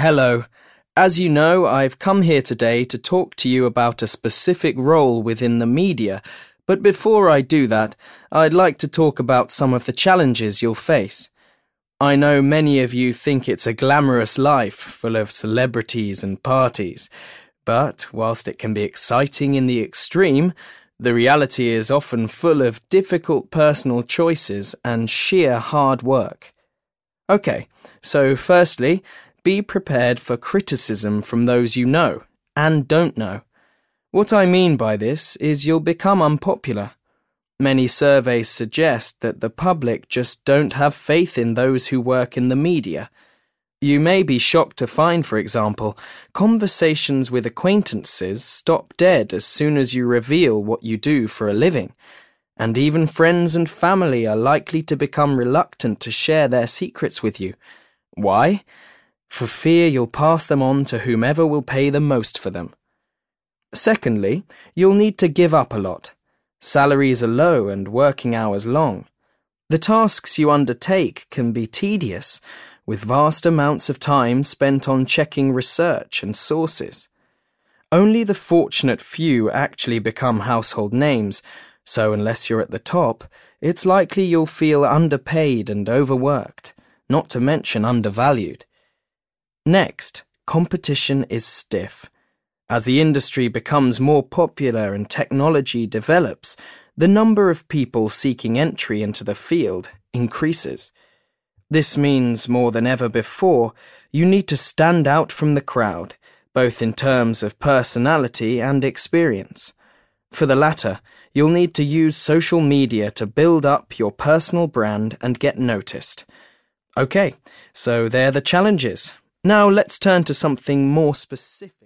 Hello. As you know, I've come here today to talk to you about a specific role within the media, but before I do that, I'd like to talk about some of the challenges you'll face. I know many of you think it's a glamorous life full of celebrities and parties, but whilst it can be exciting in the extreme, the reality is often full of difficult personal choices and sheer hard work. Okay, so firstly, be prepared for criticism from those you know and don't know. What I mean by this is you'll become unpopular. Many surveys suggest that the public just don't have faith in those who work in the media. You may be shocked to find, for example, conversations with acquaintances stop dead as soon as you reveal what you do for a living, and even friends and family are likely to become reluctant to share their secrets with you. Why? For fear you'll pass them on to whomever will pay the most for them. Secondly, you'll need to give up a lot. Salaries are low and working hours long. The tasks you undertake can be tedious, with vast amounts of time spent on checking research and sources. Only the fortunate few actually become household names, so unless you're at the top, it's likely you'll feel underpaid and overworked, not to mention undervalued. Next, competition is stiff. As the industry becomes more popular and technology develops, the number of people seeking entry into the field increases. This means more than ever before, you need to stand out from the crowd, both in terms of personality and experience. For the latter, you'll need to use social media to build up your personal brand and get noticed. Okay, so they're the challenges. Now let's turn to something more specific.